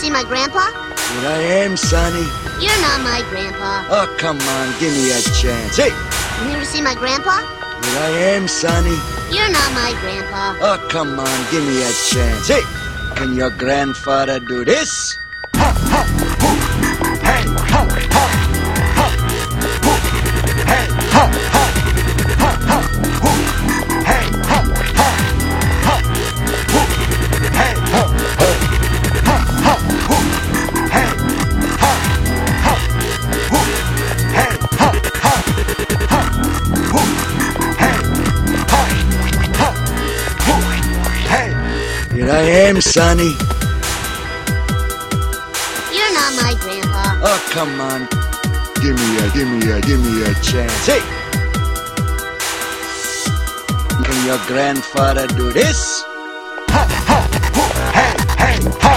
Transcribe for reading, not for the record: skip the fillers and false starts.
see my grandpa? Here I am, Sonny. You're not my grandpa. Oh, come on, give me a chance. Hey! You here to see my grandpa? Here I am, Sonny. You're not my grandpa. Oh, come on, give me a chance. Hey! Can your grandfather do this? Ha, ha, hoo. Hey, ha, ha, ha, hoo. Hey, ha, ha, ha, ha, hoo. Hey, ha, ha, ha, hoo. Hey, ha, ha, ha, ha, hoo. Hey, ha, ha, hoo. Hey, ha, ha, ha, hoo. Hey, ha, ha, hoo. Hey, here I am, Sonny. You're not my grandpa. Oh, come on. Give me a chance. Hey! Can your grandfather do this? Ha, ha, hoo. Hey, hey, ha.